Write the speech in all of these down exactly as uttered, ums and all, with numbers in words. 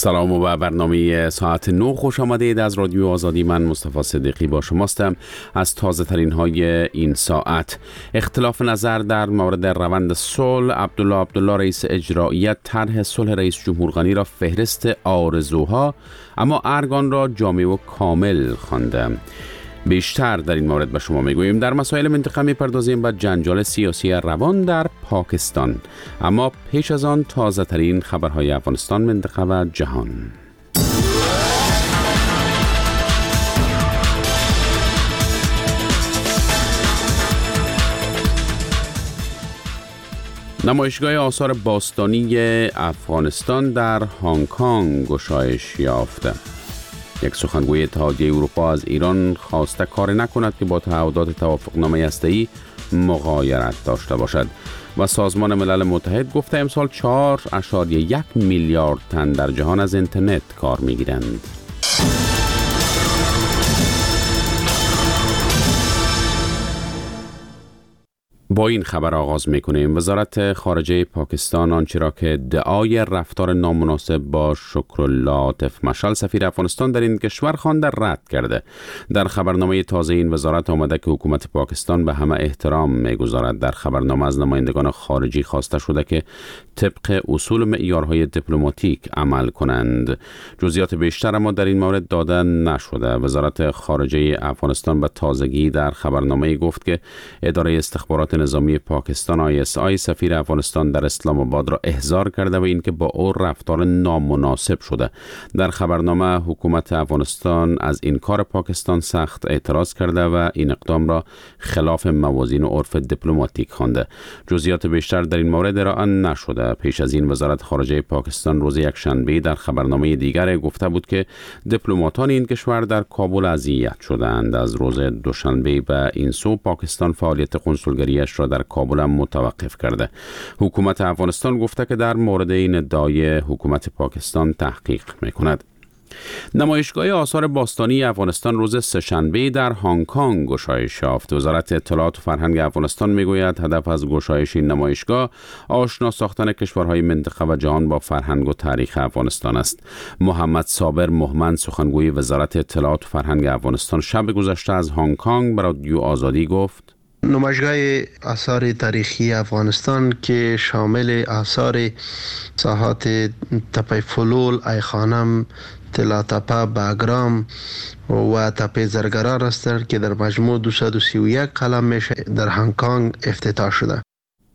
سلام و برنامه ساعت نو خوش آمدید. از رادیو آزادی من مصطفی صدیقی با شماستم. از تازه ترین های این ساعت: اختلاف نظر در مورد روند صلح. عبدالله عبدالله رئیس اجرایی طرح صلح رئیس جمهور غنی را فهرست آرزوها، اما ارگان را جامع و کامل خوانده. بیشتر در این مورد به شما میگوییم. در مسائل منطقه میپردازیم به جنجال سیاسی روان در پاکستان، اما پیش از آن تازه ترین خبرهای افغانستان، منطقه و جهان. نمایشگاه آثار باستانی افغانستان در هنگ کنگ گشایش یافته. یک سخنگوی اتحادیه اروپا از ایران خواسته کار نکند که با تعهدات توافقنامه هسته‌ای مغایرت داشته باشد و سازمان ملل متحد گفته امسال چهار ممیز یک میلیارد تن در جهان از اینترنت کار می‌گیرند. با این خبر آغاز می‌کنیم. وزارت خارجه پاکستان آنچه را که دعای رفتار نامناسب با شکرالله عاطف مشعل سفیر افغانستان در این کشور خوانده رد کرده. در خبرنامه تازه این وزارت آمده که حکومت پاکستان به همه احترام می‌گذارد. در خبرنامه از نمایندگان خارجی خواسته شده که طبق اصول و معیارهای دیپلماتیک عمل کنند. جزئیات بیشتر اما در این مورد داده نشده. وزارت خارجه افغانستان به تازگی در خبرنامه گفت که اداره استخبارات نظامی پاکستان آی اس آی سفیر افغانستان در اسلام آباد را احضار کرده و اینکه با او رفتار نامناسب شده. در خبرنامه حکومت افغانستان از این کار پاکستان سخت اعتراض کرده و این اقدام را خلاف موازین و عرف دیپلماتیک خوانده. جزئیات بیشتر در این مورد ارائه نشده. پیش از این وزارت خارجه پاکستان روز یکشنبه در خبرنامه دیگر گفته بود که دیپلماتان این کشور در کابل اذیت شدند. از روز دوشنبه به این سو پاکستان فعالیت قنسولگری را در کابل متوقف کرده. حکومت افغانستان گفته که در مورد این ادعای حکومت پاکستان تحقیق میکند. نمایشگاه آثار باستانی افغانستان روز سه‌شنبه در هنگ کنگ گشایش یافت. وزارت اطلاعات و فرهنگ افغانستان میگوید هدف از گشایش این نمایشگاه آشنا ساختن کشورهای منطقه و جهان با فرهنگ و تاریخ افغانستان است. محمد صابر مهمند سخنگوی وزارت اطلاعات و فرهنگ افغانستان شب گذشته از هنگ کنگ به رادیو آزادی گفت: نمایشگاه آثار تاریخی افغانستان که شامل آثار ساحات تپه فلول، ایخانم، طلا تپه، باگرام و تپه زرگران است که در مجموع دویست و سی و یک قلم میشه در هنگ کنگ افتتاح شده.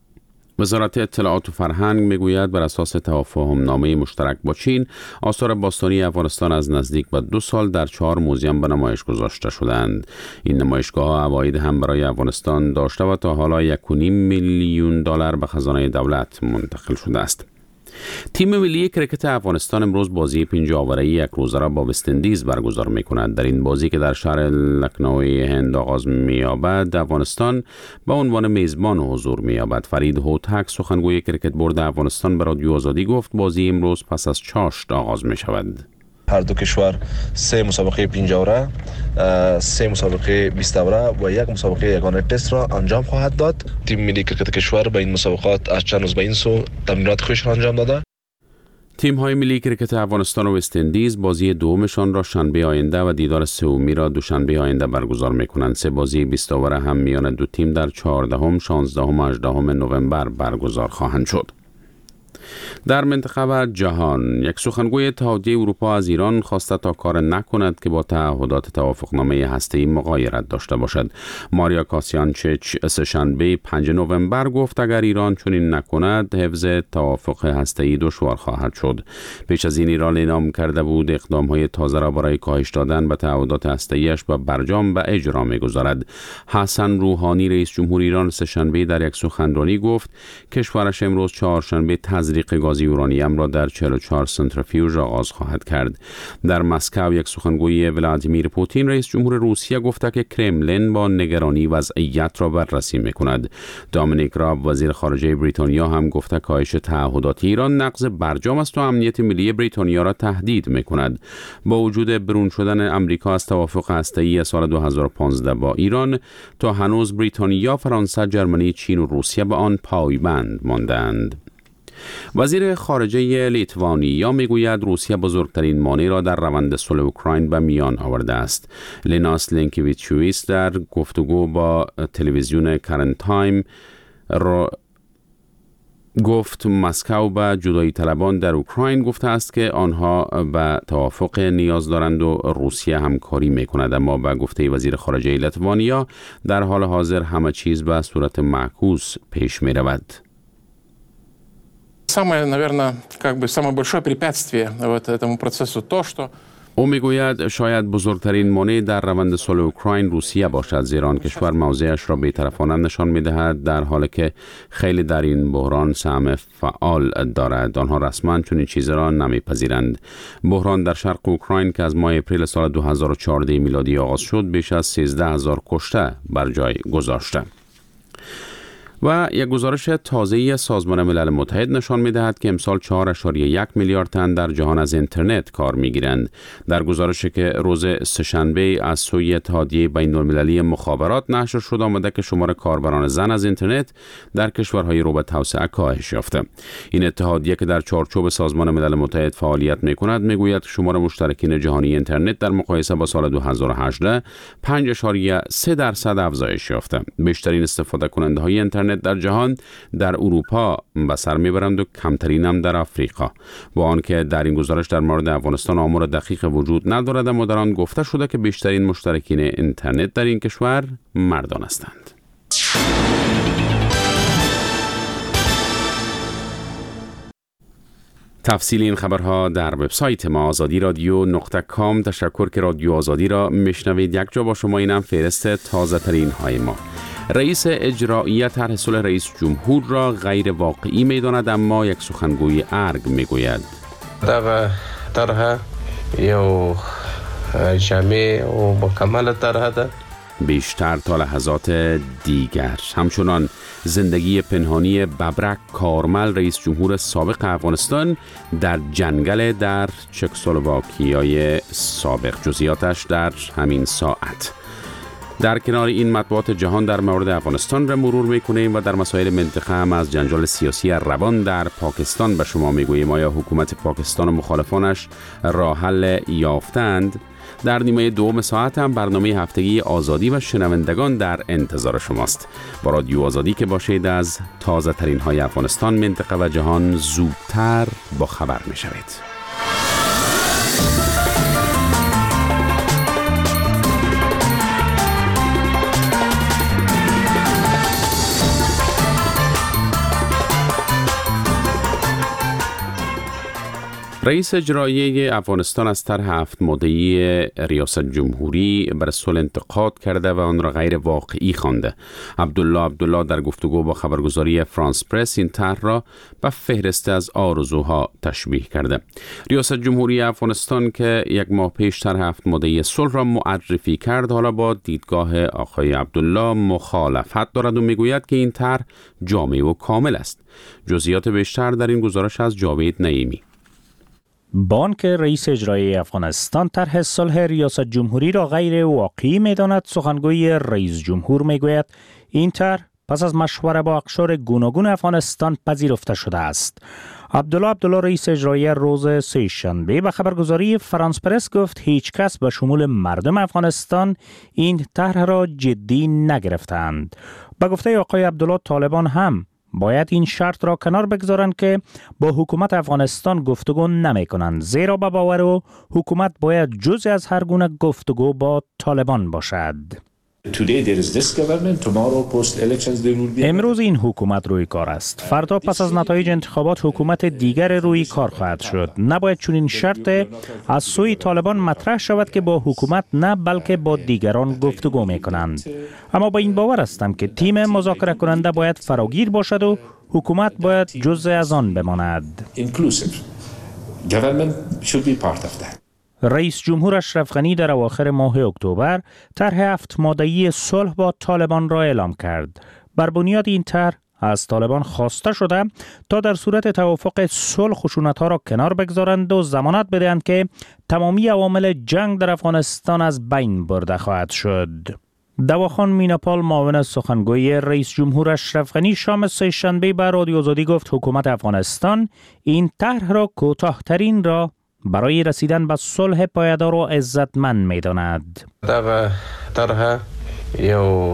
وزارت اطلاعات و فرهنگ میگوید بر اساس توافق نامه مشترک با چین آثار باستانی افغانستان از نزدیک به دو سال در چهار موزیم به نمایش گذاشته شدند. این نمایشگاه عواید هم برای افغانستان داشته و تا حالا یک و نیم میلیون دلار به خزانه دولت منتقل شده است. تیم ملی کرکت افغانستان امروز بازی پنجاه اوره یک روزه را با وست اندیز برگزار می‌کند. در این بازی که در شهر لکنوی هند آغاز می‌یابد، افغانستان به عنوان میزبان حضور می‌یابد. فرید هوتک سخنگوی کرکت بورد افغانستان به رادیو آزادی گفت بازی امروز پس از چاشت آغاز می‌شود. هر دو کشور سه مسابقه پنجاه اوره، سه مسابقه بیست اوره و یک مسابقه یگانه تست را انجام خواهد داد. تیم ملی کرکت کشور به این مسابقات از چند روز به این سو تمرینات خوش را انجام داده. تیم های ملی کرکت افغانستان و وست اندیز بازی دومشان را شنبه آینده و دیدار سومی را دوشنبه آینده برگزار می‌کنند. سه بازی بیست اوره هم میان دو تیم در چهاردهم، شانزدهم و هجدهم نوامبر برگزار خواهند شد. در منطقه و جهان یک سخنگوی اتحادیه اروپا از ایران خواسته تا کار نکند که با تعهدات توافقنامه هسته‌ای مغایرت داشته باشد. ماریا کاسیانچیچ سه‌شنبه پنجم نوامبر گفت اگر ایران چنین نکند حفظ توافق هسته‌ای دشوار خواهد شد. پیش از این ایران اعلام کرده بود اقدام‌های تازه را برای کاهش دادن به تعهدات هسته‌ای‌اش به برجام و اجرا می‌گذارد. حسن روحانی رئیس جمهور ایران سه‌شنبه در یک سخنرانی گفت کشورش امروز چهارشنبه تزریق گاز یورانیم را در چهل و چهار سنتریفیوژ آغاز خواهد کرد. در مسکو یک سخنگوی ولادیمیر پوتین رئیس جمهور روسیه گفته که کرملین با نگرانی وضعیت را بررسی می‌کند. دامینیک راب وزیر خارجه بریتانیا هم گفته کاهش تعهدات ایران نقض برجام است و امنیت ملی بریتانیا را تهدید می‌کند. با وجود برون شدن امریکا از توافق هسته‌ای سال دو هزار و پانزده با ایران، تا هنوز بریتانیا، فرانسه، ژرمنی، چین و روسیه به آن پایبند ماندند. وزیر خارجه لیتوانیا میگوید روسیه بزرگترین مانع را در روند صلح اوکراین به میان آورده است. لیناس لینکویچیویچ در گفتگو با تلویزیون کرنت تایم را گفت مسکو به جدایی طلبان در اوکراین گفته است که آنها به توافق نیاز دارند و روسیه همکاری میکند، اما به گفته وزیر خارجه لیتوانیا در حال حاضر همه چیز به صورت معکوس پیش می رود. Самое, наверное, как бы самое большое препятствие вот этому процессу то, что او میگوید شاید بزرگترین مانع در روند صلح اوکراین روسیه باشد، زیرا آن کشور موضعش را بی‌طرفانه نشان می‌دهد در حالی که خیلی در این بحران سهم فعال دارد. آنها رسما چنین چیزی را نمی‌پذیرند. بحران در شرق اوکراین که از ماه اپریل سال دو هزار و چهارده میلادی آغاز شد بیش از سیزده هزار کشته بر جای گذاشته. و یک گزارش تازه‌ای سازمان ملل متحد نشان می‌دهد که امسال چهار ممیز یک میلیارد تن در جهان از اینترنت کار می‌گیرند. در گزارشی که روز سه‌شنبه از سوی اتحادیه بین‌المللی مخابرات نشر شد آمده که شمار کاربران زن از اینترنت در کشورهای رو به توسعه کاهش یافته. این اتحادیه که در چارچوب سازمان ملل متحد فعالیت می‌کند می‌گوید شمار مشترکین جهانی اینترنت در مقایسه با سال دو هزار و هجده پنج ممیز سه درصد افزایش یافته. بیشترین استفاده کننده‌های اینترنت در جهان در اروپا به سر میبرند و کمترین هم در آفریقا. با آنکه در این گزارش در مورد افغانستان آمار دقیق وجود ندارد، اما در آن گفته شده که بیشترین مشترکین اینترنت در این کشور مردان هستند. تفصیل این خبرها در وبسایت ما آزادی رادیو نقطه کام. تشکر که رادیو آزادی را میشنوید. یک جا با شما اینم فهرست تازه ترین های ما. رئیس اجرایی طرح صلح رئیس جمهور را غیر واقعی می‌داند، اما یک سخنگوی ارگ میگوید دغه طرح یو جامع و مکمل طرح ده. بیشتر تا لحظات دیگر. همچنان زندگی پنهانی ببرک کارمل رئیس جمهور سابق افغانستان در جنگل در چکسلواکیای سابق. جزئیاتش در همین ساعت. در کنار این مطبوعات جهان در مورد افغانستان را مرور میکنیم و در مسائل منطقه هم از جنجال سیاسی روان در پاکستان به شما میگوییم. آیا حکومت پاکستان و مخالفانش راه حل یافتند؟ در نیمه دوم ساعت هم برنامه هفتگی آزادی و شنوندگان در انتظار شماست. با رادیو آزادی که باشید از تازه ترین های افغانستان، منطقه و جهان زودتر با خبر میشوید. رئیس اجرایی افغانستان از طرح هفت ماده‌ای ریاست جمهوری بر صلح انتقاد کرده و آن را غیر واقعی خوانده. عبدالله عبدالله در گفتگو با خبرگزاری فرانس پرس این طرح را به فهرست از آرزوها تشبیه کرده. ریاست جمهوری افغانستان که یک ماه پیش طرح هفت ماده‌ای صلح را معرفی کرد، حالا با دیدگاه آقای عبدالله مخالفت دارد و میگوید که این طرح جامع و کامل است. جزئیات بیشتر در این گزارش از جاوید نعیمی. بانک رئیس اجرایی افغانستان طرح صلح ریاست جمهوری را غیر واقعی می‌داند. سخنگوی رئیس جمهور میگوید این طرح پس از مشوره با اقشار گوناگون افغانستان پذیرفته شده است. عبدالله عبدالله رئیس اجرایی روز سه‌شنبه به خبرگزاری فرانس پرس گفت هیچ کس به شمول مردم افغانستان این طرح را جدی نگرفتند. به گفته آقای عبدالله طالبان هم باید این شرط را کنار بگذارند که با حکومت افغانستان گفتگو نمی کنند، زیرا به باور او حکومت باید جزء از هر گونه گفتگو با طالبان باشد. امروز این حکومت روی کار است. فردا پس از نتایج انتخابات حکومت دیگر روی کار خواهد شد. نباید چون این شرط از سوی طالبان مطرح شود که با حکومت نه بلکه با دیگران گفتگو می کنند. اما با این باور هستم که تیم مذاکره کننده باید فراگیر باشد و حکومت باید جزء از آن بماند. رئیس جمهور اشرف غنی در اواخر ماه اکتبر طرح هفت ماده‌ای صلح با طالبان را اعلام کرد. بر بنیاد این طرح از طالبان خواسته شده تا در صورت توافق صلح خشونت‌ها را کنار بگذارند و ضمانت بدهند که تمامی عوامل جنگ در افغانستان از بین برده خواهد شد. دواخان میناپال معاون سخنگوی رئیس جمهور اشرف غنی شام سه‌شنبه به رادیو آزادی گفت حکومت افغانستان این طرح را کوتاه‌ترین را برای رسیدن به صلح پایدار و عزتمند می‌داند. دغه طرح یو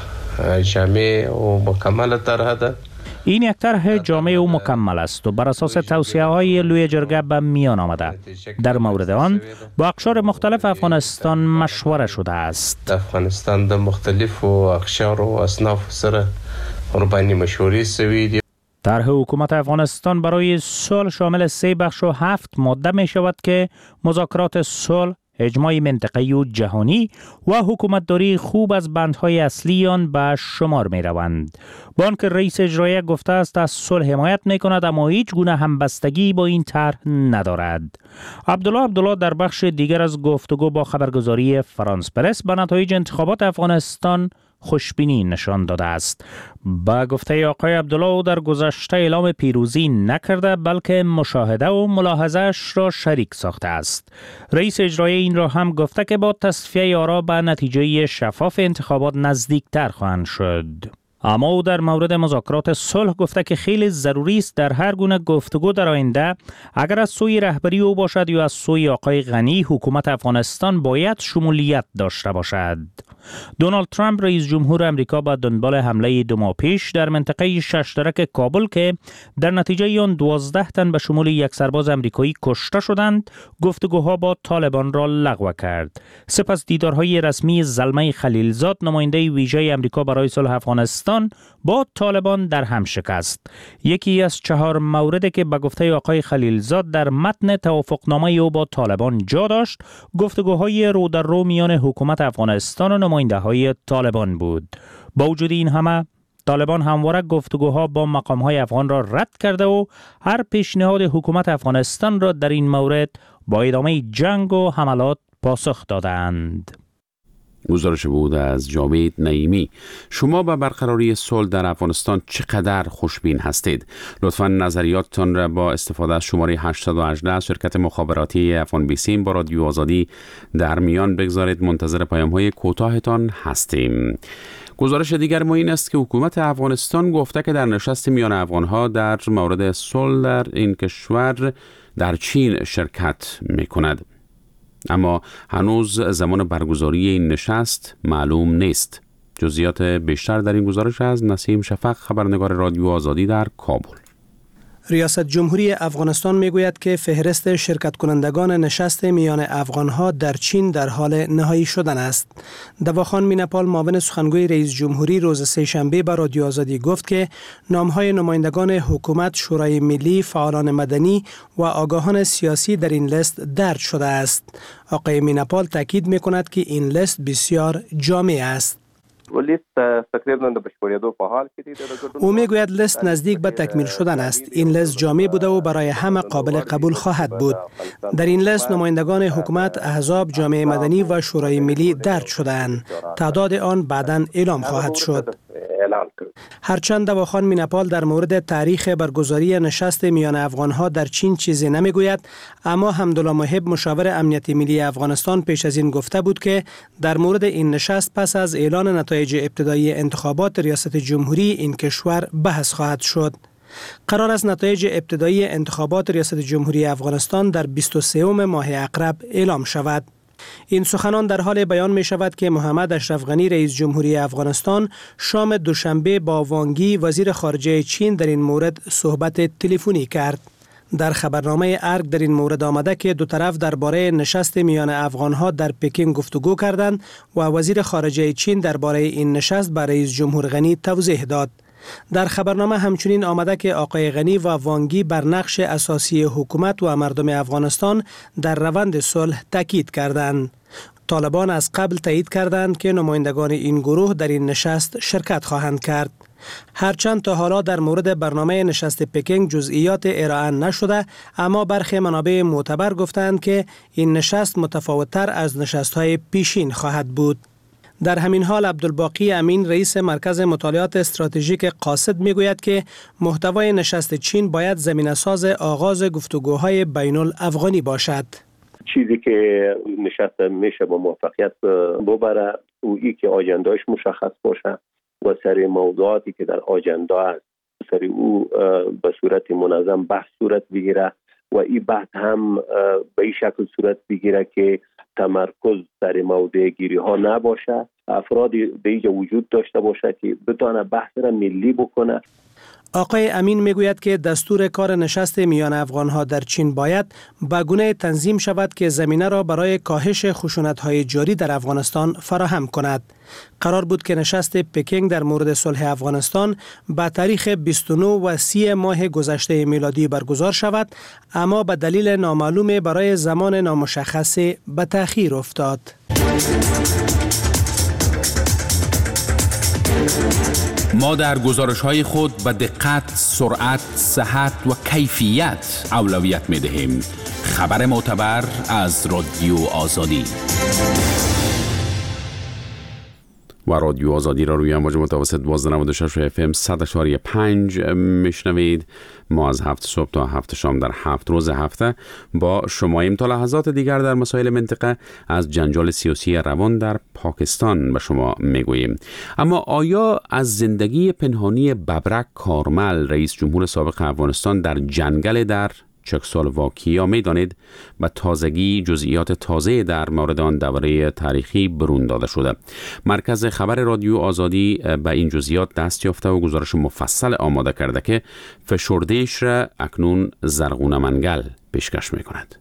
جامع و مکمل طرح ده. این یک طرح جامع و مکمل است و بر اساس توصیه‌های لوی جرگه به میان آمده. در مورد آن با اقشار مختلف افغانستان مشوره شده است. افغانستان د مختلف و اقشار و اصناف سره قربانی مشورې سوي. طرح حکومت افغانستان برای صلح شامل سه بخش و هفت ماده می شود که مذاکرات صلح، اجماع منطقه‌ای و جهانی و حکومتداری خوب از بندهای اصلی آن به شمار می روند. بانک رئیس اجرایی گفته است از صلح حمایت می کند اما هیچ گونه همبستگی با این طرح ندارد. عبدالله عبدالله در بخش دیگر از گفتگو با خبرگزاری فرانس پرس به نتایج انتخابات افغانستان خوشبینی نشان داده است. با گفته آقای عبدالله او در گذشته اعلام پیروزی نکرده بلکه مشاهده و ملاحظه‌اش را شریک ساخته است. رئیس اجرایی این را هم گفته که با تصفیه آرا به نتیجه شفاف انتخابات نزدیکتر خواهند شد. اما او در مورد مذاکرات صلح گفته که خیلی ضروری است در هر گونه گفتگو در آینده اگر از سوی رهبری او باشد یا از سوی آقای غنی حکومت افغانستان باید شمولیت داشته باشد. دونالد ترامپ رئیس جمهور امریکا با دنبال حمله دو ماه پیش در منطقه ششترک کابل که در نتیجه آن دوازده تن به شمول یک سرباز امریکایی کشته شدند گفتگوها با طالبان را لغو کرد. سپس دیدارهای رسمی زلمه خلیلزاد نماینده ویژه امریکا برای صلح افغانستان با طالبان در هم شکست. یکی از چهار موردی که به گفته آقای خلیلزاد در متن توافقنامه او با طالبان جا داشت گفتگوهای رو در رو میان حکومت افغانستان و نماینده های طالبان بود. با وجود این همه طالبان همواره گفتگوها با مقام‌های افغان را رد کرده و هر پیشنهاد حکومت افغانستان را در این مورد با ادامه جنگ و حملات پاسخ دادند. گزارش بود از جاوید نعیمی. شما به برقراری صلح در افغانستان چقدر خوشبین هستید؟ لطفاً نظریاتتان را با استفاده از شماره هشتصد و هجده شرکت مخابراتی افغان بیسیم با رادیو آزادی در میان بگذارید. منتظر پیام‌های کوتاهتان هستیم. گزارش دیگر ما این است که حکومت افغانستان گفته که در نشست میان افغان‌ها در مورد صلح در این کشور در چین شرکت می‌کند. اما هنوز زمان برگزاری این نشست معلوم نیست. جزئیات بیشتر در این گزارش از نسیم شفق، خبرنگار رادیو آزادی در کابل. ریاست جمهوری افغانستان میگوید که فهرست شرکت کنندگان نشست میان افغانها در چین در حال نهایی شدن است. دواخان میناپال معاون سخنگوی رئیس جمهوری روز سه‌شنبه به رادیو آزادی گفت که نامهای نمایندگان حکومت، شورای ملی، فعالان مدنی و آگاهان سیاسی در این لیست درج شده است. آقای میناپال تاکید میکند که این لیست بسیار جامع است. او میگوید لیست نزدیک به تکمیل شدن است. این لیست جامع بوده و برای همه قابل قبول خواهد بود. در این لیست نمایندگان حکومت، احزاب، جامعه مدنی و شورای ملی درج شده‌اند. تعداد آن بعداً اعلام خواهد شد. هرچند دواخان میناپال در مورد تاریخ برگزاری نشست میان افغانها در چین چیزی نمیگوید، اما حمدالله محب مشاور امنیت ملی افغانستان پیش از این گفته بود که در مورد این نشست پس از اعلان نتایج ابتدایی انتخابات ریاست جمهوری این کشور بحث خواهد شد. قرار است نتایج ابتدایی انتخابات ریاست جمهوری افغانستان در بیست و سوم ماه اقرب اعلام شود. این سخنان در حال بیان می شود که محمد اشرف غنی رئیس جمهوری افغانستان شام دوشنبه با وانگی وزیر خارجه چین در این مورد صحبت تلفنی کرد. در خبرنامه ارگ در این مورد آمده که دو طرف درباره نشست میان افغانها در پکین گفتگو کردند و وزیر خارجه چین درباره این نشست به رئیس جمهور غنی توضیح داد. در خبرنامه همچنین آمده که آقای غنی و وانگی بر نقش اساسی حکومت و مردم افغانستان در روند صلح تاکید کردند. طالبان از قبل تایید کردند که نمایندگان این گروه در این نشست شرکت خواهند کرد. هرچند تا حالا در مورد برنامه نشست پکینگ جزئیات ارائه نشده، اما برخی منابع معتبر گفتند که این نشست متفاوت‌تر از نشست‌های پیشین خواهد بود. در همین حال عبدالباقی امین رئیس مرکز مطالعات استراتژیک قاصد میگوید که محتوای نشست چین باید زمینه‌ساز آغاز گفتگوهای بین الافغانی باشد. چیزی که نشست میشه با موفقیت ببره او ای که آجندهش مشخص باشه و سری موضوعاتی که در آجنده است سری او به صورت منظم بحث صورت بگیره و این بحث هم به این شکل صورت بگیره که تمرکز سر موضوع گیری ها نباشه، افرادی به اینجا وجود داشته باشه که بتونه بحث را ملی بکنه. آقای امین میگوید که دستور کار نشست میان افغانها در چین باید به گونه تنظیم شود که زمینه را برای کاهش خشونت‌های جاری در افغانستان فراهم کند. قرار بود که نشست پکینگ در مورد صلح افغانستان به تاریخ بیست و نه و سی ماه گذشته میلادی برگزار شود، اما به دلیل نامعلوم برای زمان نامشخص به تأخیر افتاد. ما در گزارش‌های خود به دقت، سرعت، صحت و کیفیت اولویت می‌دهیم. خبر معتبر از رادیو آزادی. و رادیو آزادی را روی امواج متوسط دوازده و نود و شش اف ام صد و چهار و پنج میشنوید. ما از هفت صبح تا هفت شام در هفت روز هفته با شماییم. تا لحظات دیگر در مسائل منطقه از جنجال سیاسی روان در پاکستان به شما میگوییم. اما آیا از زندگی پنهانی ببرک کارمل، رئیس جمهور سابق افغانستان در جنگل در چکسلواکیا میدانید؟ به تازگی جزئیات تازه در مورد آن دوره تاریخی برون داده شده. مرکز خبر رادیو آزادی به این جزئیات دست یافته و گزارش مفصل آماده کرده که فشردهش را اکنون زرغونه منگل پیشکش میکند.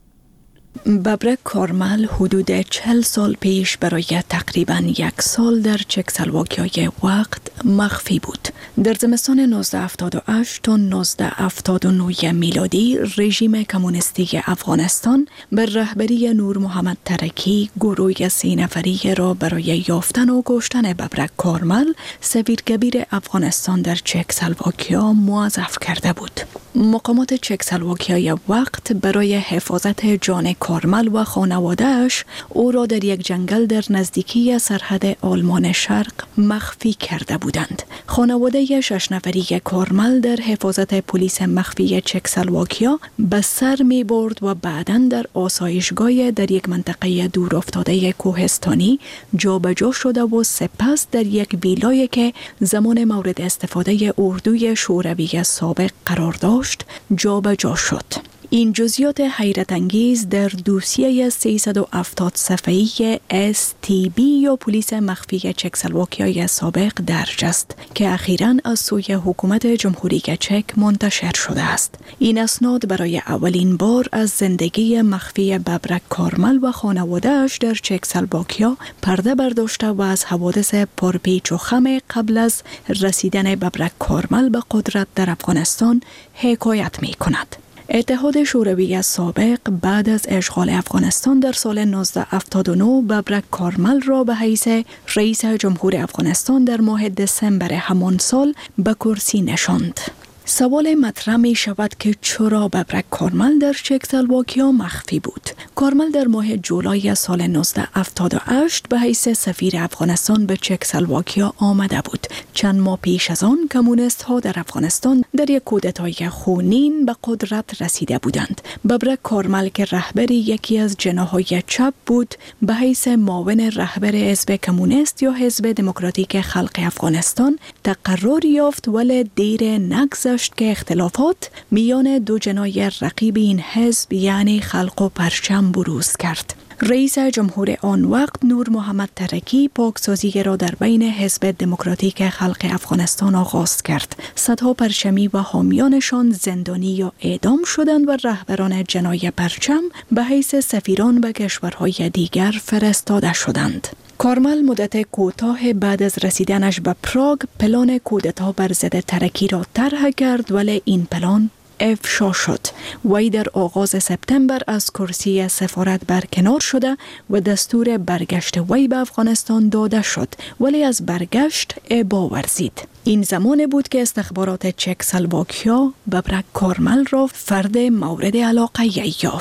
ببرک کارمل حدود چهل سال پیش برای تقریباً یک سال در چکسلواکیای وقت مخفی بود. در زمستان نوزده هفتاد و هشت تا نوزده هفتاد و نه میلادی رژیم کمونیستی افغانستان بر رهبری نور محمد ترکی گروه سی نفری را برای یافتن و کشتن ببرک کارمل سفیرکبیر افغانستان در چکسلواکیا موظف کرده بود. مقامات چکسلواکیای وقت برای حفاظت جان کارمل و خانواده‌اش او را در یک جنگل در نزدیکی سرحد آلمان شرق مخفی کرده بودند. خانواده شش نفری کارمل در حفاظت پلیس مخفی چکسلواکیا به سر می برد و بعداً در آسایشگاه در یک منطقه دور افتاده کوهستانی جابجا شده و سپس در یک ویلایی که زمان مورد استفاده اردوی شوروی سابق قرار داشت جابجا شد. این جزئیات حیرت انگیز در دوسیه سیصد و هفتاد صفحه‌ای اس تی بی یا پلیس مخفی چکسلواکیای سابق درج است که اخیراً از سوی حکومت جمهوری چک منتشر شده است. این اسناد برای اولین بار از زندگی مخفی ببرک کارمل و خانواده‌اش در چکسلواکیا پرده برداشته و از حوادث پرپیچ و خم قبل از رسیدن ببرک کارمل به قدرت در افغانستان حکایت می کند. اتحاد شوروی سابق بعد از اشغال افغانستان در سال نوزده هفتاد و نه ببرک کارمل را به حیث رئیس جمهور افغانستان در ماه دسامبر همان سال به کرسی نشاند. سوال مطرح می شود که چرا ببرک کارمل در چکسلواکیا مخفی بود؟ کارمل در ماه جولای سال نوزده هفتاد و هشت به حیث سفیر افغانستان به چکسلواکیا آمده بود. چند ماه پیش از آن کمونیست ها در افغانستان در یک کودتای خونین به قدرت رسیده بودند. ببرک کارمل که رهبر یکی از جناح‌های چپ بود به حیث معاون رهبر حزب کمونیست یا حزب دموکراتیک خلق افغانستان تقرر یافت، ولی دیر نگذشت که اختلافات میان دو جناح رقیب این حزب یعنی خلق و پرچم بروز کرد. رئیس جمهور آن وقت نور محمد ترکی پاکسازی را در بین حزب دموکراتیک خلق افغانستان آغاز کرد. صدها پرچمی و حامیانشان زندانی یا اعدام شدند و رهبران جناح پرچم به حیث سفیران به کشورهای دیگر فرستاده شدند. کارمل مدت کوتاه بعد از رسیدنش به پراگ پلان کودتا بر ضد ترکی را طرح کرد، ولی این پلان افشا شد. وی در آغاز سپتامبر از کرسی سفارت برکنار شده و دستور برگشت وی به افغانستان داده شد، ولی از برگشت ابا ورزید. این زمان بود که استخبارات چکسلواکیا ببرک کارمل را فرد مورد علاقه یافت.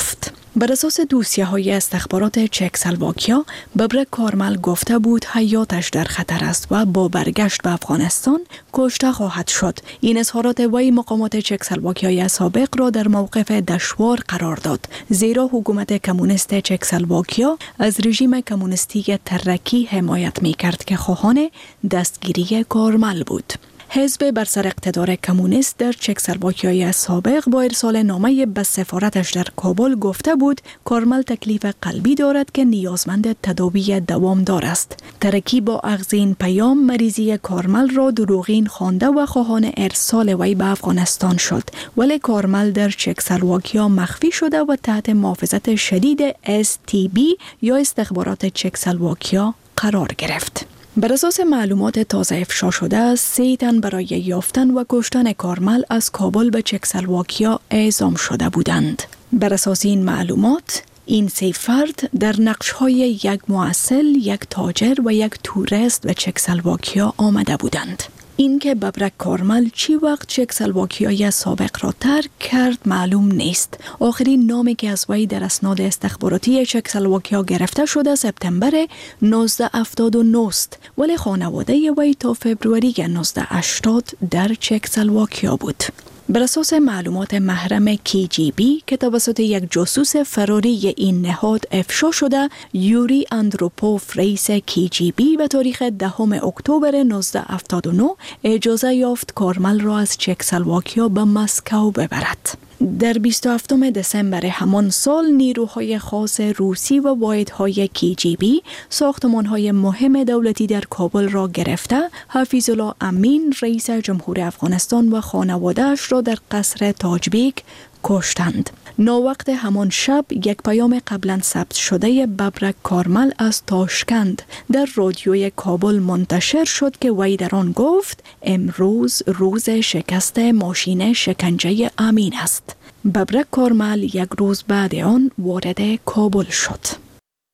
بر اساس دوسیه‌های استخبارات چکسلواکیا، ببرک کارمل گفته بود حیاتش در خطر است و با برگشت به افغانستان کشته خواهد شد. این اظهارات وی مقامات چکسلواکیای سابق را در موقف دشوار قرار داد، زیرا حکومت کمونیست چکسلواکیا از رژیم کمونیستی ترکی حمایت می‌کرد که خواهان دستگیری کارمل بود. حزب بر سر اقتدار کمونیست در چکسلواکیای سابق با ارسال نامه به سفارتش در کابل گفته بود کارمل تکلیف قلبی دارد که نیازمند تداوی دوامدار است. ترکی با اخذ این پیام مریضی کارمل را دروغین خوانده و خواهان ارسال وی به افغانستان شد، ولی کارمل در چکسلواکیا مخفی شده و تحت محافظت شدید اس تی بی یا استخبارات چکسلواکیا قرار گرفت. بر اساس معلومات تازه افشا شده، سه تن برای یافتن و کشتن کارمل از کابل به چکسلواکیا اعزام شده بودند. بر اساس این معلومات، این سه فرد در نقش‌های یک مؤصل، یک تاجر و یک توریست به چکسلواکیا آمده بودند. این که ببرک کارمل چی وقت چکسلواکیای سابق را ترک کرد معلوم نیست. آخرین نامی که از وی در اسناد استخباراتی چکسلواکیا گرفته شده سپتامبر نوزده هفتاد و نه است، ولی خانواده وی تا فبروری نوزده هشتاد در چکسلواکیا بود. بر اساس معلومات محرم کی جی بی که توسط یک جاسوس فراری این نهاد افشا شده، یوری اندروپوف رئیس کی جی بی به تاریخ دهم اکتبر نوزده هفتاد و نه اجازه یافت کارمل را از چکسلواکیا به مسکو ببرد. در بیست و هفتم دسامبر همان سال نیروهای خاص روسی و واحدهای کی جی بی ساختمان‌های مهم دولتی در کابل را گرفته، حفیظ الله امین رئیس جمهور افغانستان و خانواده‌اش را در قصر تاجبیک کشتند. ناوقت همان شب یک پیام قبلا ثبت شده ببرک کارمل از تاشکند در رادیوی کابل منتشر شد که وی در آن گفت امروز روز شکست ماشین شکنجه امین است. ببرک کارمل یک روز بعد آن وارد کابل شد.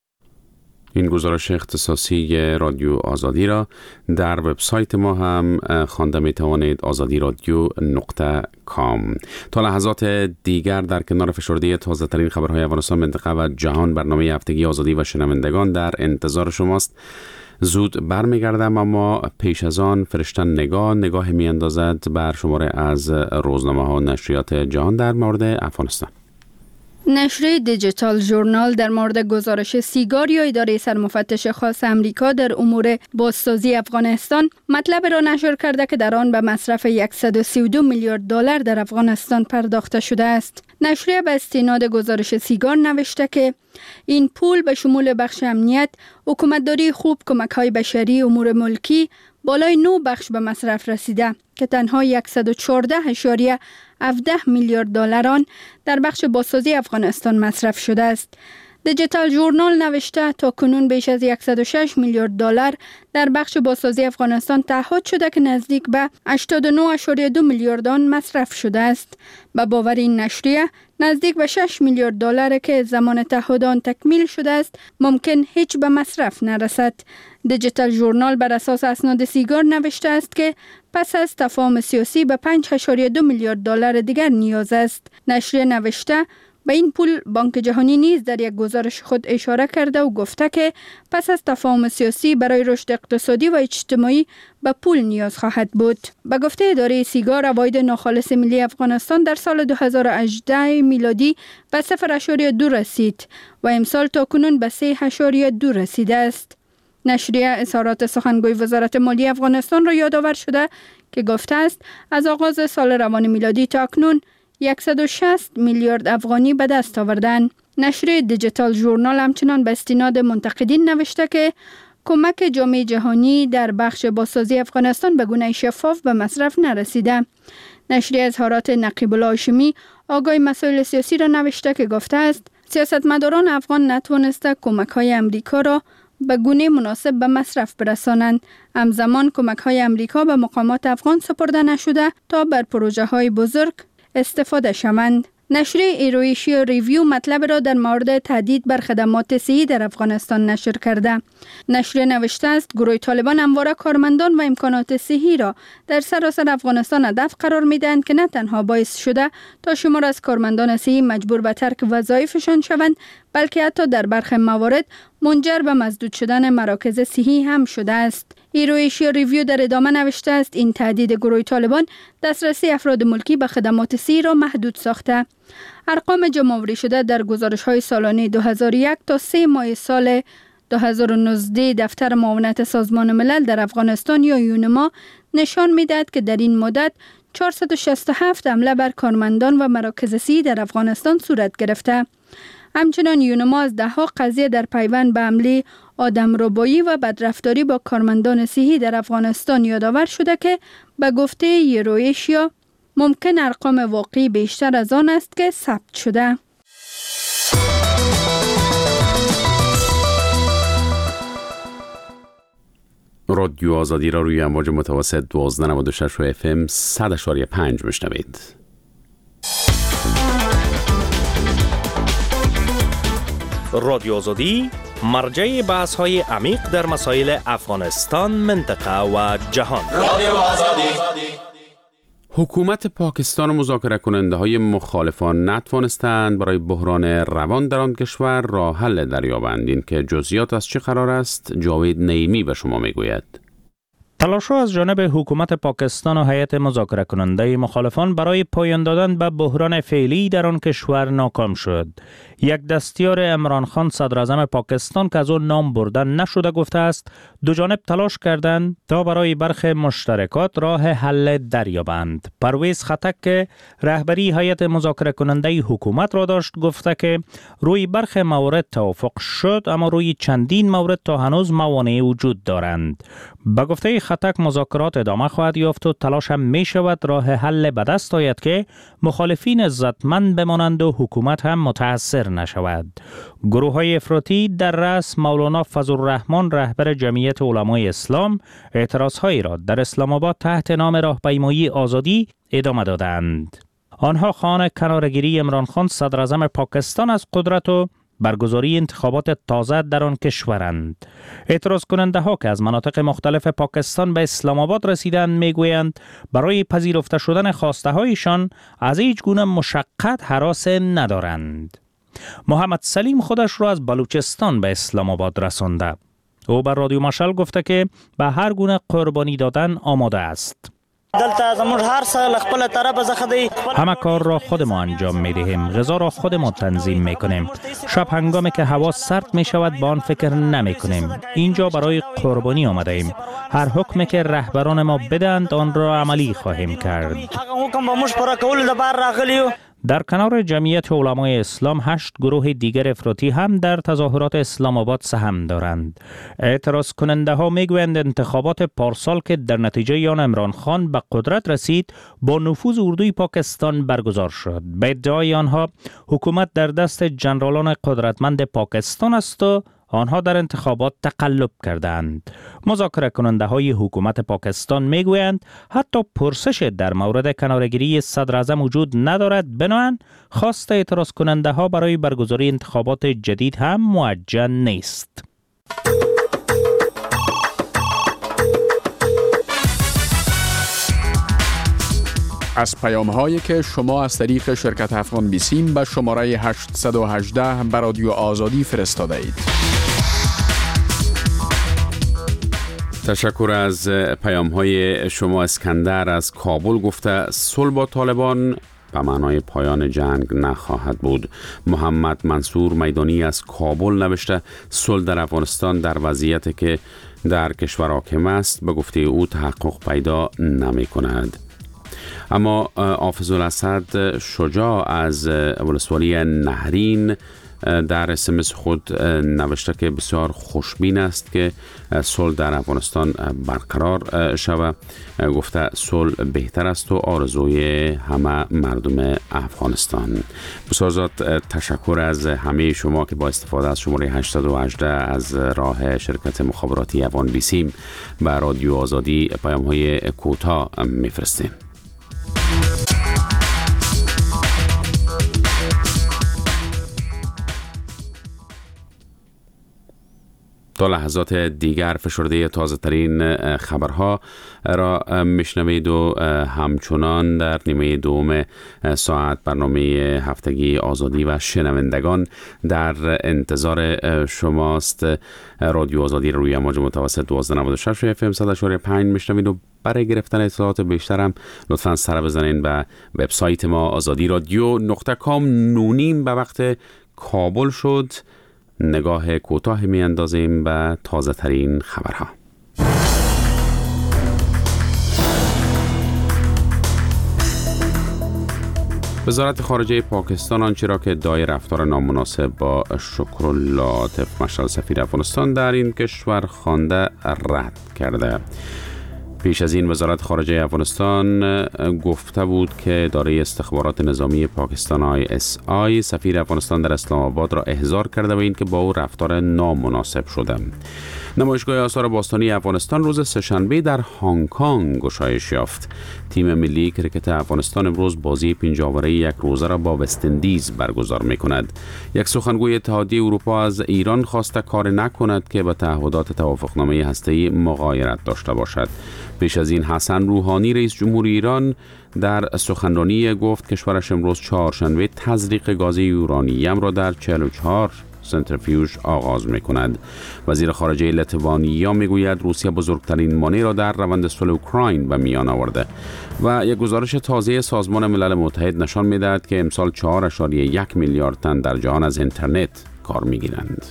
این گزارش اختصاصی رادیو آزادی را در وبسایت ما هم خوانده می توانید، آزادی رادیو نقطه کام. تا لحظات دیگر در کنار فشرده تازه ترین خبرهای افغانستان، منطقه و جهان، برنامه هفتگی آزادی و شنوندگان در انتظار شماست. زود برمیگردم، اما پیش از آن فرشتن نگاه نگاه می اندازد بر شماره از روزنامه ها و نشریات جهان در مورد افغانستان. نشریه دیجیتال ژورنال در مورد گزارش سیگار یا اداره سرمفتش خاص امریکا در امور بازسازی افغانستان مطلب را نشر کرده که در آن به مصرف صد و سی و دو میلیارد دلار در افغانستان پرداخته شده است. نشریه به استناد گزارش سیگار نوشته که این پول به شمول بخش امنیت، حکومتداری خوب، کمک‌های بشری، امور ملکی، بالای نه بخش به مصرف رسیده که تنها صد و چهارده اشاریه هفده میلیارد دلار آن در بخش بازسازی افغانستان مصرف شده است. دیجیتال ژورنال نوشته تا کنون بیش از صد و شش میلیارد دلار در بخش بازسازی افغانستان تعهد شده که نزدیک به هشتاد و نه اشاریه دو میلیارد آن مصرف شده است. به باور این نشریه نزدیک به شش میلیارد دلار که زمان تعهد آن تکمیل شده است ممکن هیچ به مصرف نرسد. دیجیتال ژورنال بر اساس اسناد سیگار نوشته است که پس از تفاهم سیاسی به پنج اشاریه دو میلیارد دلار دیگر نیاز است. نشریه نوشته به این پول بانک جهانی نیز در یک گزارش خود اشاره کرده و گفته که پس از تفاهم سیاسی برای رشد اقتصادی و اجتماعی به پول نیاز خواهد بود. به گفته اداره سیگار، عواید ناخالص ملی افغانستان در سال دو هزار و هجده میلادی به صفر اشاریه دو رسید و امسال تا کنون به سه اشاریه دو رسیده است. نشریه اظهارات سخنگوی وزارت مالی افغانستان را یادآور شده که گفته است از آغاز سال روان میلادی تا اکنون صد و شصت میلیارد افغانی به دست آوردند. نشریه دیجیتال ژورنال همچنان به استناد منتقدین نوشته که کمک جامعه جهانی در بخش بازسازی افغانستان به گونه شفاف به مصرف نرسیده. نشریه اظهارات نقیب الله هاشمی، آگاه مسائل سیاسی را نوشته که گفته است سیاستمداران افغان نتوانسته کمک‌های امریکا را به گونه مناسب به مصرف برسانند. همزمان کمک‌های امریکا به مقامات افغان سپرده نشده تا بر پروژه‌های بزرگ استفاده شوند. نشریه ایرویشیا ریویو مطلب را در مورد تهدید بر خدمات صحی در افغانستان نشر کرده. نشریه نوشته است گروه طالبان همواره کارمندان و امکانات صحی را در سراسر افغانستان هدف قرار می‌دهند که نه تنها باعث شده تا شمار از کارمندان صحی مجبور به ترک وظایفشان شوند، بلکه حتی در برخی موارد منجر به مسدود شدن مراکز صحی هم شده است. ایرویشیا ریویو در ادامه نوشته است این تهدید گروه طالبان دسترسی افراد ملکی به خدمات صحی را محدود ساخته. ارقام جمع‌آوری شده در گزارش‌های سالانه دو هزار و یک تا سه ماه سال دو هزار و نوزده دفتر معاونت سازمان ملل در افغانستان یا یونما نشان می‌دهد که در این مدت چهارصد و شصت و هفت حمله بر کارمندان و مراکز صحی در افغانستان صورت گرفته. همچنان یونما از ده ها قضیه در پیوند به حمله آدمربایی و بدرفتاری با کارمندان صحی در افغانستان یادآور شده که به گفته ایرویشیا ممکن ارقام واقعی بیشتر از آن است که ثبت شده. رادیو آزادی را روی امواج متوسط دوازده نود و شش و اف ام صد و پنج میشنوید. رادیو آزادی مرجع بحث های عمیق در مسائل افغانستان، منطقه و جهان. رادیو آزادی. حکومت پاکستان و مذاکره کننده های مخالفان نتوانستند برای بحران روان در آن کشور راه حل دریابند. این که جزئیات از چه قرار است جاوید نعیمی به شما میگوید. تلاش‌ها از جانب حکومت پاکستان و هیئت مذاکره کننده مخالفان برای پایان دادن به بحران فعلی در آن کشور ناکام شد. یک دستیار عمران خان صدر اعظم پاکستان که از آن نام بردن نشده گفته است دو جانب تلاش کردند تا برای برخی مشترکات راه حل دریابند. پرویز خطک که رهبری هیئت مذاکره کننده حکومت را داشت گفته که روی برخی موارد توافق شد، اما روی چندین مورد تا هنوز موانع وجود دارند. به گفته خطک مذاکرات ادامه خواهد یافت و تلاش هم می شود راه حل به دست آید که مخالفین عزتمند بمانند و حکومت هم متاثر نشود. گروه های افراطی در رأس مولانا فضل الرحمن رهبر جمعیت علمای اسلام اعتراض هایی را در اسلام آباد تحت نام راهپیمایی آزادی ادامه دادند. آنها خواهان کنارگیری عمران خان صدر اعظم پاکستان از قدرت و برگزاری انتخابات تازه در آن کشورند. اعتراض کننده ها که از مناطق مختلف پاکستان به اسلام آباد رسیدند میگویند برای پذیرفته شدن خواسته هایشان از هیچ گونه مشقت هراس ندارند. محمد سلیم خودش را از بلوچستان به اسلام آباد رسانده. او بر رادیو مشعل گفته که به هر گونه قربانی دادن آماده است. همه کار را خود ما انجام می دهیم، غذا را خود ما تنظیم می کنیم. شب هنگامی که هوا سرد می شود با آن فکر نمی کنیم. اینجا برای قربانی آمده ایم. هر حکمی که رهبران ما بدهند آن را عملی خواهیم کرد. در کنار جمعیت علمای اسلام هشت گروه دیگر افراطی هم در تظاهرات اسلام آباد سهم دارند. اعتراض کننده ها میگویند انتخابات پارسال که در نتیجه آن عمران خان به قدرت رسید با نفوذ اردوی پاکستان برگزار شد. به ادعای آنها حکومت در دست جنرالان قدرتمند پاکستان است و آنها در انتخابات تقلب کردند. مذاکره کننده های حکومت پاکستان میگویند حتی پرسش در مورد کنارگیری صدر اعظم وجود ندارد، بنابراین خواست اعتراض کننده ها برای برگزاری انتخابات جدید هم موجه نیست. از پیام هایی که شما از طریق شرکت افغان بیسیم به شماره هشت یک هشت به رادیو آزادی فرستاده اید. تشکر از پیام های شما. اسکندر از کابل گفته صلح با طالبان به معنای پایان جنگ نخواهد بود. محمد منصور میدانی از کابل نوشته صلح در افغانستان در وضعیتی که در کشور حاکم است به گفته او تحقق پیدا نمی کند. اما حافظ الاسد شجاع از ولسوالی نهرین در اسمس خود نوشته که بسیار خوشبین است که صلح در افغانستان برقرار شود. گفته صلح بهتر است و آرزوی همه مردم افغانستان. بسیار تشکر از همه شما که با استفاده از شماره هشت یک هشت از راه شرکت مخابراتی افغان بیسیم به رادیو آزادی پیام های کوتاه میفرستیم. تا لحظات دیگر فشرده تازه ترین خبرها را میشنوید و همچنان در نیمه دوم ساعت برنامه هفتگی آزادی و شنوندگان در انتظار شماست. رادیو آزادی روی امواج متوسط دوازده نود و شش اف ام صد و چهار و پنج میشنوید و برای گرفتن اطلاعات بیشتر هم لطفاً سر بزنین به وبسایت ما آزادی رادیو نقطه کام. نونیم به وقت کابل شد. نگاه کوتاه می اندازیم به تازه ترین خبرها. وزارت خارجه پاکستان آنچه را که ادعای رفتار نامناسب با شکرالله عاطف مشعل سفیر افغانستان در این کشور خوانده رد کرده. پیش از این وزارت خارجه افغانستان گفته بود که اداره استخبارات نظامی پاکستان آی اس آی سفیر افغانستان در اسلام آباد را احضار کرده و اینکه با او رفتار نامناسب شده. نمایشگاه آثار باستانی افغانستان روز سه‌شنبه در هنگ کنگ گشایش یافت. تیم ملی کرکت افغانستان امروز بازی پنجاوره یک روزه را با وست اندیز برگزار می کند. یک سخنگوی اتحادیه اروپا از ایران خواسته کار نکند که به تعهدات توافقنامه هسته‌ای مغایرت داشته باشد. پیش از این حسن روحانی رئیس جمهور ایران در سخنرانی گفت کشورش امروز چهارشنبه تزریق گاز یورانیم را در چهل و چهار سنتریفیوژ آغاز می کند. وزیر خارجه لیتوانیا می گوید روسیه بزرگترین مانع را در روند صلح اوکراین به میان آورده و یک گزارش تازه سازمان ملل متحد نشان می دهد که امسال چهار و یک میلیارد تن در جهان از اینترنت کار می گیرند.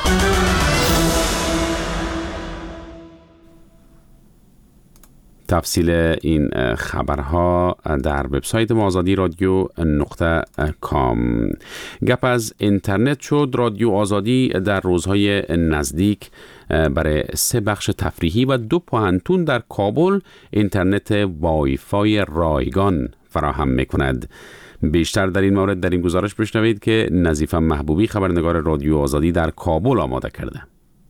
تفصیل این خبرها در وبسایت ما آزادی رادیو نقطه کام. گپ از اینترنت شد. رادیو آزادی در روزهای نزدیک برای سه بخش تفریحی و دو پوهنتون در کابل اینترنت وای فای رایگان فراهم می‌کند. بیشتر در این مورد در این گزارش بشنوید که نظیفه محبوبی خبرنگار رادیو آزادی در کابل آماده کرده.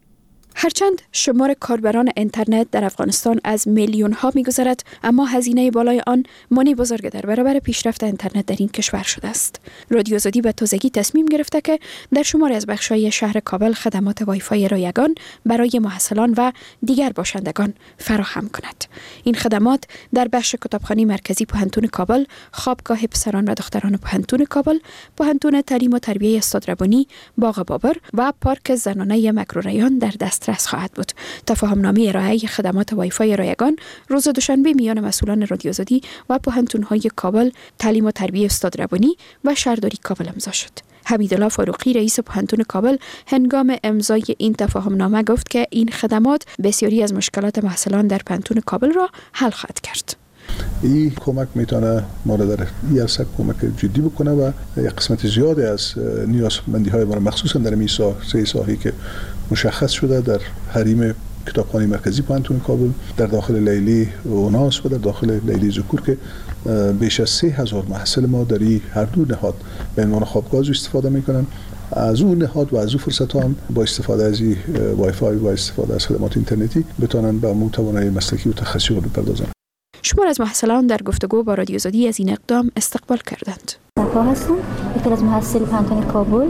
هرچند شمار کاربران اینترنت در افغانستان از میلیون ها می‌گذرد، اما هزینه بالای آن مانع بزرگ در برابر پیشرفت اینترنت در این کشور شده است. رادیو آزادی به تازگی تصمیم گرفته که در شماری از بخش‌های شهر کابل خدمات وایفای رایگان برای محصلان و دیگر باشندگان فراهم کند. این خدمات در بخش کتابخانه مرکزی پوهنتون کابل، خوابگاه پسران و دختران پوهنتون کابل، پوهنتون تعلیم و تربیت استاد ربانی، باغ بابر و پارک زنانه مکروریان در دسترس خواهد بود. تفاهمنامه ارائه خدمات وایفای رایگان روز دوشنبه میان مسئولان رادیو آزادی و پوهنتون‌های کابل، تعلیم و تربیت استاد ربانی و شهرداری کابل امضا شد. حمیدالله فاروقی رئیس پوهنتون کابل هنگام امضای این تفاهمنامه گفت که این خدمات بسیاری از مشکلات محصلان در پوهنتون کابل را حل خواهد کرد. این کمک میتونه ما را در این عرصه کمک جدی بکنه و یک قسمت زیادی از نیازمندی های ما را مخصوصا در این سه ساحه‌ای که مشخص شده در حریم کتابخانه مرکزی پوهنتون کابل، در داخل لیلی اوناس و در داخل لیلی ذکور که بیش از سه هزار محصل ما در این هر دو نهاد به عنوان خوابگاه استفاده میکنن. از اون نهاد و از اون فرصت هم با استفاده از وای فای و استفاده از خدمات اینترنتی بتونن به امور توانایی مسلکی و تخصصی بپردازن. شمار از محصلان در گفتگو با رادیو آزادی از این اقدام استقبال کردند. صفا هستم، یکی از محصل پوهنتون کابل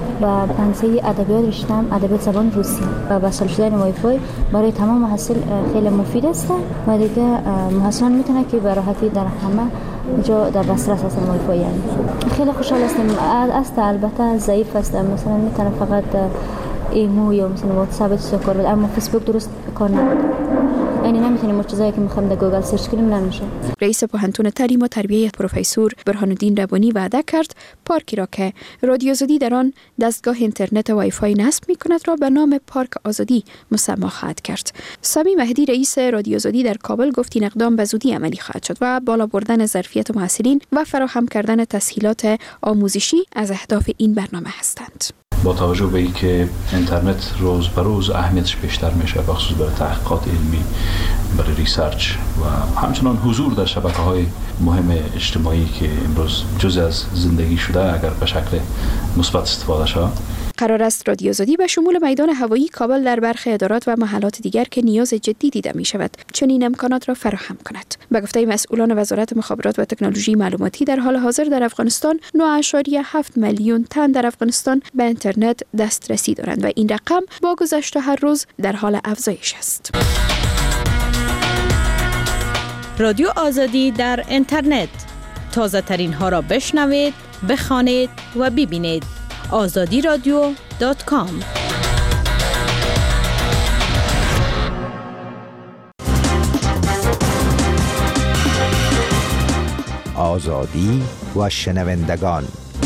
و پانسه ادبیات رشتم ادبیات زبان روسی و وصل شدن وای فای برای تمام محصل خیلی مفید است و دیگه محصلان میتونه که به راحتی در همه جا در دسترس هستن وای فای. یعنی خیلی خوشحال هستم. است البته ضعیف است، مثلا میتونه فقط ایمو یا مثلا واتساپ چیزا کار بده، اما فیسبوک درست کار نمیکنه. یعنی نمیتونیم چیزایی که میخوایم در گوگل سرچ کنیم نمیشه. رئیس پوهنتون تعلیم و تربیت پروفسور برهان الدین ربانی وعده کرد پارکی را که رادیو آزادی در آن دستگاه اینترنت وای فای نصب میکند را به نام پارک آزادی مسما خواهد کرد. سامی مهدی رئیس رادیو آزادی در کابل گفت این اقدام به زودی عملی خواهد شد و بالا بردن ظرفیت محصلین و فراهم کردن تسهیلات آموزشی از اهداف این برنامه هستند. با توجه به اینکه اینترنت روز به روز اهمیتش بیشتر میشه، بخصوص برای تحقیقات علمی، برای ریسرچ و همچنان حضور در شبکه‌های مهم اجتماعی که امروز جزء از زندگی شده اگر به شکل مثبت استفاده شه، قرار است رادیو آزادی به شمول میدان هوایی کابل در برخی ادارات و محلات دیگر که نیاز جدی دیده می شود چنین امکانات را فراهم کند. به گفته مسئولان وزارت مخابرات و تکنولوژی معلوماتی، در حال حاضر در افغانستان نه اشاریه هفت میلیون تن در افغانستان به اینترنت دسترسی دارند و این رقم با گذشت هر روز در حال افزایش است. رادیو آزادی در اینترنت، تازه ترین ها را بشنوید، بخوانید و ببینید. آزادی رادیو دات کام. آزادی و شنوندگان.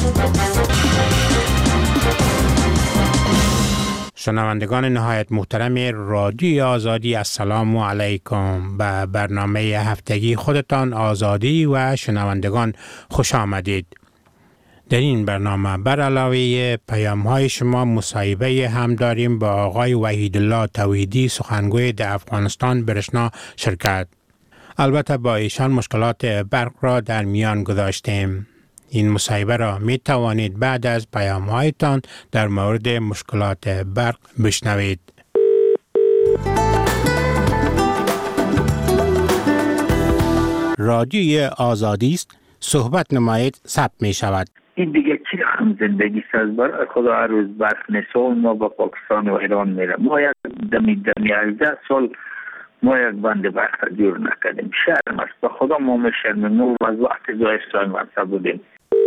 شنوندگان نهایت محترم رادیو آزادی، السلام علیکم. به برنامه هفتگی خودتان آزادی و شنوندگان خوش آمدید. در این برنامه بر علاوه پیام های شما مصاحبه هم داریم با آقای وحیدالله توحیدی، سخنگوی در افغانستان برشنا شرکت. البته با ایشان مشکلات برق را در میان گذاشتیم. این مصاحبه را می توانید بعد از پیام هایتان در مورد مشکلات برق بشنوید. رادیوی آزادی است، صحبت نمایید، ثبت می شود. این دیگه چی رقم زندگی ساز بر خدا هر روز برق نسون ما با پاکستان و ایران میره. ما یک دمی دمی هجده سال ما یک بند برق جور نکردیم. شرم است، به خدا ما میشرمیم. ما از وقت دو اسرائیل منصب بودیم.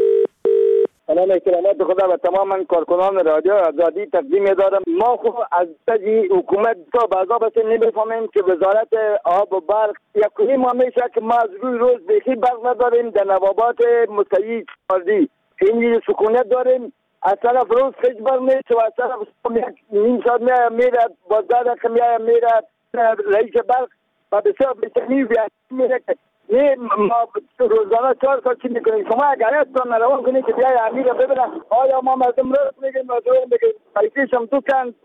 سلام اکرامات خدا و تمام کارکنان رادیو آزادی تقدیم دارم. ما خب از تجی حکومت تا بعضا بس نمیفهمیم که وزارت آب و برق یکی ما میشه که ما از روی روز بیخی برق نداریم. در نوابات مستعی چاردی اینجی سکونت داریم. از طرف روز خیلی برق میشه و از طرف نیم ساعت میره بازار کمیه میره رئیس برق و بسیار بسیاری میره که نه ما روزانه چهار سال چی میکنیم. شما اگر هستان نروان کنید که بیای امیر رو ببینم آیا ما مردم راست میگیم و دویم بگیم پیسیش هم تو کن.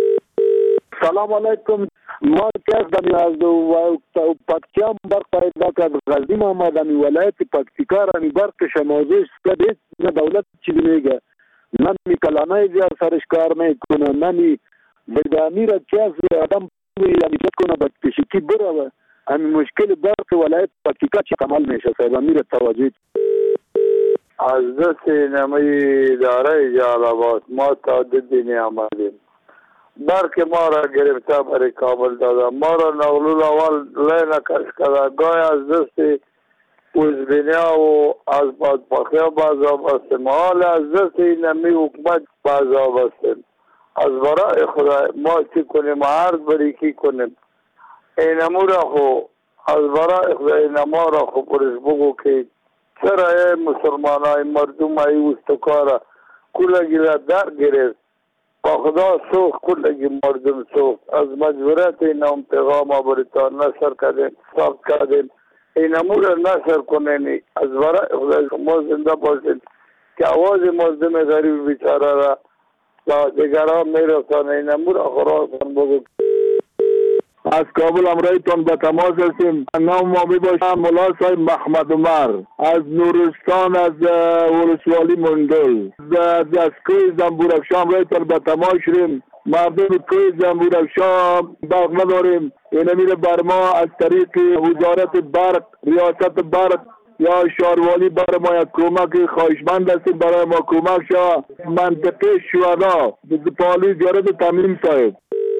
سلام علیکم. ما کس دمی از پاکتیا برق پیدا کرد. غزیم آمد دمی ولایت پاکتیکا رمی برق شمازش کدید نه دولت چیزی میگه نه می کلانه زیاد سرش کار میکنه نه می به امیر کس آدم میجد کنه باید کشیکی بره. همین مشکل برق ولایت پاکتیکا چی کمال میشه صاحب امیر توجه. از دست نمی داره جالبات ما تا دینی آمدیم. برق ما را گرفته برای کابل داده. ما را نغلول اول لینا کش کرده. گای از دست اوزبینیا و از بادپاخی بازا بستیم. حال از دست نمی حکومت بازا بستیم. از برای خدا ما چی کنیم عرض بری کی کنیم. اینمو را خو از برای خدا اینما را خو پرش بگو که چرا ای مسلمان های مردم های استکارا کلگی را در گرفت با خدا سوخ کلگی مردم سوخ. از مجبورت این هم پیغام آبریتان نشر کردیم ثابت کردیم. اینمو را نشر کنینی از برای خدا ما زنده باشید که آواز مردم غریب بیچاره را با دیگران میرسانه. اینمو را خراسان بگو. از کابل امرایتان به تماس هستیم. نام ما می باشم ملا صاحب محمد عمر از نورستان از ولسوالی مندل از از کوی زنبورافشان امرایتان به تماس شدیم. مردم کوی زنبورافشان برق نداریم. این میره بر ما از طریق وزارت برق ریاست برق یا شاروالی برای ما یک کمک خواهشمند هستیم برای ما کمک شد. منطقه شهدا پالی زیارت تمیم صاحب.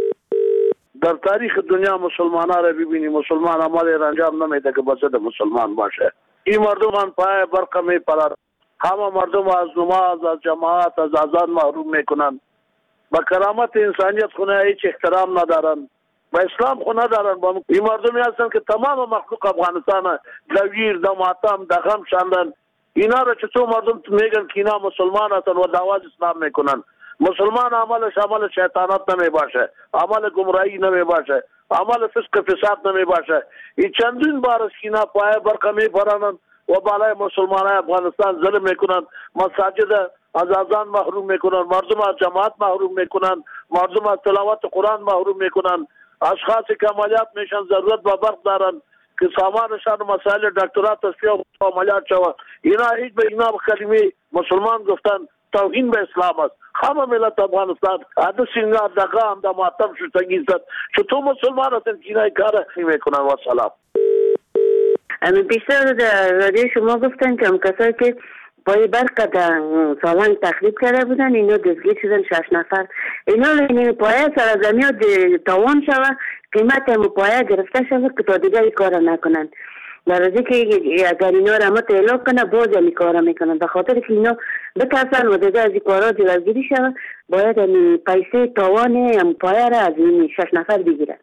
در تاریخ دنیا مسلمان ها را ببینی مسلمان عمل انجام نمیده که بسید مسلمان باشه. این مردم هم پای برق می پرد. همه مردم از نماز از جماعت از اذان محروم میکنن. با کرامت انسانیت خونه هیچ احترام ندارن. با اسلام خونه ندارن. با این مردمی هستن که تمام مخلوق افغانستان گویر د ماتم د غم شاندن. اینا را چطور مردم میگن که اینا مسلمان هستن و دعوت اسلام میکنن. مسلمان عملش عمل شیطانت نمی باشه، عمل گمراهی نمی باشه، عمل فسق فساد نمی باشه. این چندین بار است که اینا پای برق می پرانند و بالای مسلمان افغانستان ظلم میکنن. مساجد از اذان محروم میکنن، مردم از جماعت محروم میکنن، مردم از تلاوت قرآن محروم میکنن. اشخاصی که عملیات میشن ضرورت به برق دارن که سامانشان مسائل دکترات تصفیه و عملیات شود. اینا هیچ به اینا کلمه مسلمان گفتن توهین به اسلام است، همه ملت افغانستان عدد سینگار دقام دا ماتم شدگی زد چطور مسلمان هستن که اینای کار میکنن و سلام. بیشتر در رادیو شما گفتن که هم کسایی که پای برق در سالان تخریب کرده بودن اینا دستگیر شدن شش نفر. اینا این پایه سرزمین تاوان شود قیمت هم پایه گرفته شود که تا دیگه ای کار نکنن. در روزی که اگر اینا را مت اعلام کنه باز این کارا میکنن به خاطر که اینا بترسن و دیگه از این کارا جلوگیری شود باید این پیسه تاوان هم پایه را از این شش نفر بگیرن.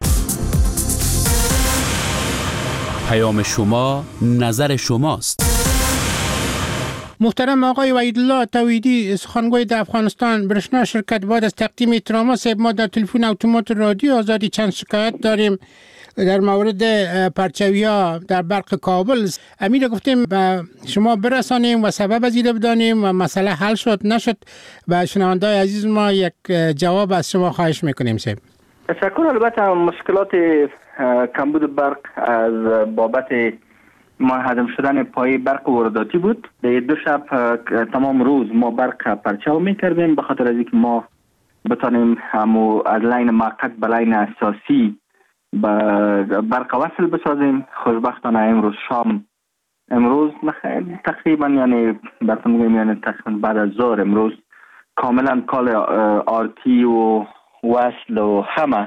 پیام شما نظر شماست. محترم آقای وحیدالله توحیدی سخنگوی در افغانستان برشنا شرکت بعد از تقدیم احترامات صاحب ما در تلفن اتومات رادیو آزادی چند شکایت داریم در مورد پرچوی ها در برق کابل. امیر گفتیم به شما برسانیم و سبب از این بدانیم و مسئله حل شد نشد. و شنونده‌های عزیز ما یک جواب از شما خواهش میکنیم صاحب. تشکر. البته مشکلات کمبود برق از بابت منهدم شدن پای برق وارداتی بود. در دو شب تمام روز ما برق پرچاو میکردیم به خاطر از اینکه ما بتانیم همو از لین موقت به لین اساسی برق وصل بسازیم. خوشبختانه امروز شام امروز تقریبا یعنی براتون میگم یعنی تقریبا بعد از ظهر امروز کاملا کال آرتی و وصل و همه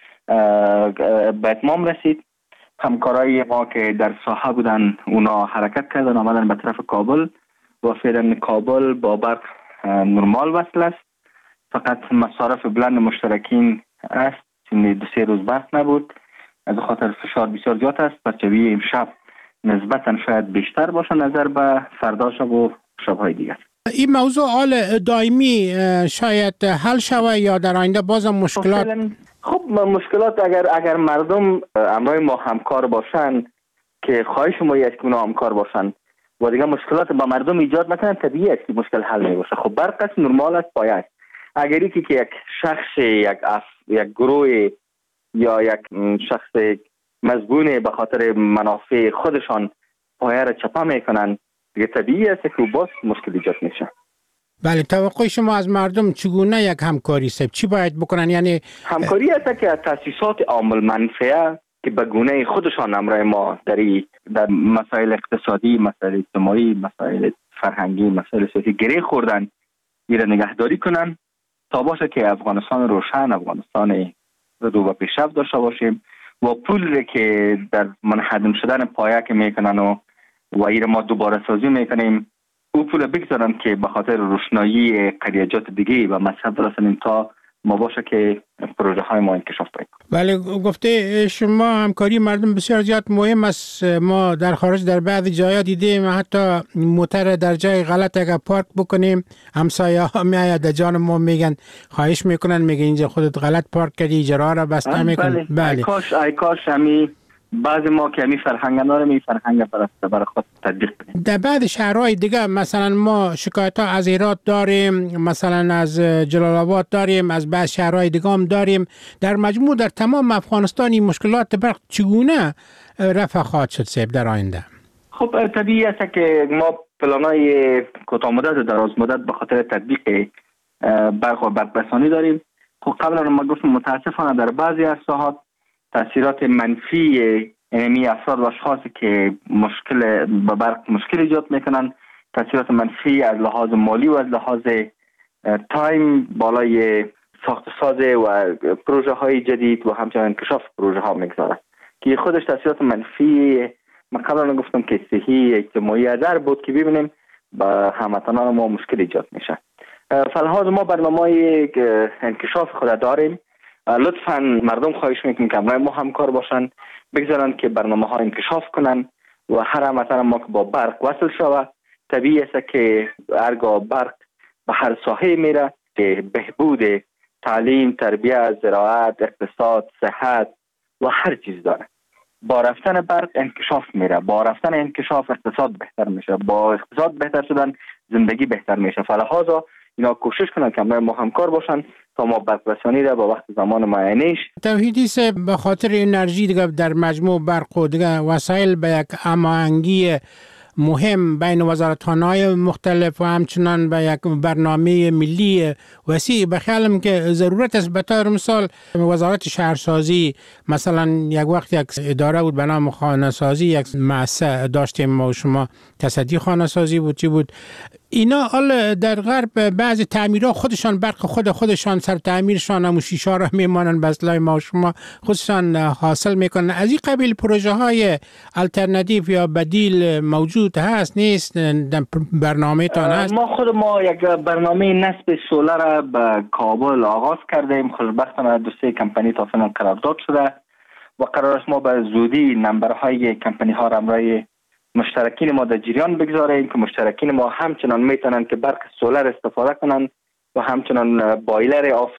به اتمام رسید. همکارای ما که در ساحه بودن اونا حرکت کردن آمدن به طرف کابل و فعلا کابل با برق نرمال وصل است. فقط مصارف بلند مشترکین است چون دو سه روز برق نبود از خاطر فشار بسیار زیاد است. پرچوی امشب نسبتا شاید بیشتر باشه نظر به فردا شب و شب‌های دیگر. این موضوع حال دائمی شاید حل شود یا در آینده باز مشکلات؟ خب مشکلات اگر اگر مردم همراه ما همکار باشن که خواهش ما است که اونا همکار باشن و دیگه مشکلات با مردم ایجاد نکنن طبیعی است که مشکل حل نمیشه. خب برق است نرمال است پایه است. اگر یکی که یک شخص یک اف یک گروه یا یک شخص مزبون به خاطر منافع خودشان پایه را چپا میکنن دیگه طبیعی است که باز مشکل ایجاد میشه. بله توقع شما از مردم چگونه یک همکاری سب چی باید بکنن؟ یعنی همکاری است که تاسیسات عامل منفعه که به گونه خودشان همراه ما در در مسائل اقتصادی، مسائل اجتماعی، مسائل فرهنگی، مسائل سیاسی گره خوردن ایره نگهداری کنن تا باشه که افغانستان روشن، افغانستان رو به پیشرفت داشته باشیم و پول که در منهدم شدن پایه که میکنن و و ایره ما دوباره سازی میکنیم او پول بگذارن که به خاطر روشنایی قریجات دیگه و مصرف برسنیم تا ما باشه که پروژه های ما انکشاف پیدا کنه. بله گفته شما همکاری مردم بسیار زیاد مهم است. ما در خارج در بعضی جاها دیدیم حتی موتر در جای غلط اگر پارک بکنیم همسایه ها میآید در جان ما میگن خواهش میکنن میگن اینجا خودت غلط پارک کردی اجاره را بسته میکن. بله, بله. ای کاش ای کاش همی بعضی ما که همی فرهنگ نداریم این فرهنگ برسته برای خود تطبیق کنیم. در بعد شهرهای دیگه مثلا ما شکایت ها از هرات داریم، مثلا از جلال آباد داریم، از بعض شهرهای دیگه هم داریم. در مجموع در تمام افغانستان این مشکلات برق چگونه رفع خواهد شد سیب در آینده؟ خب طبیعی است که ما پلانای کوتاه مدت و دراز مدت به خاطر تطبیق برق و برق‌رسانی داریم. خب قبلا ما گفتم متاسفانه در بعضی از ساحات تاثیرات منفی اینمی افراد و اشخاصی که مشکل با برق مشکل ایجاد میکنن تاثیرات منفی از لحاظ مالی و از لحاظ تایم بالای ساخت ساز و پروژه های جدید و همچنین انکشاف پروژه ها میگذاره که خودش تاثیرات منفی من قبلا گفتم که صحی اجتماعی ادر بود که ببینیم با هموطنان ما مشکل ایجاد میشه. فلحاظ ما برنامه انکشاف خود داریم. لطفاً مردم خواهش میکنیم که همراه ما همکار باشن بگذارن که برنامه ها انکشاف کنن و هر هموطن ما که با برق وصل شود طبیعی است که هرگاه برق به هر ساحه میره که بهبود تعلیم، تربیت، زراعت، اقتصاد، صحت و هر چیز داره. با رفتن برق انکشاف میره، با رفتن انکشاف اقتصاد بهتر میشه، با اقتصاد بهتر شدن زندگی بهتر میشه. فلحاظا اینا کوشش کنن که ما همکار باشن تا ما برق‌رسانی را با وقت زمان معینش. توحیدی سه به خاطر انرژی دیگه در مجموع برق و دیگه وسایل به یک هماهنگی مهم بین وزارتخانه‌های مختلف و همچنان به یک برنامه ملی وسیع بخیالم که ضرورت است. به طور مثال وزارت شهرسازی مثلا یک وقت یک اداره بود به نام خانه سازی، یک مؤسسه داشتیم ما و شما، تصدی خانه سازی بود چی بود. اینا حال در غرب بعضی تعمیرها خودشان برق خود خودشان سر تعمیرشان هم شیشه را میمانن به اصلاح ما و شما خودشان حاصل میکنن. از این قبیل پروژه های الटरनेटिव یا بدیل موجود هست نیست در برنامه تان هست؟ ما خود ما یک برنامه نصب سولر به کابل آغاز کردیم. خوشبختانه دو سه کمپانی تا فعلا قرارداد شده و قرار است ما به زودی نمبرهای کمپانی ها را امرای مشترکین ما در جریان بگذاریم که مشترکین ما همچنان میتونن که برق سولر استفاده کنن و همچنان بایلر آف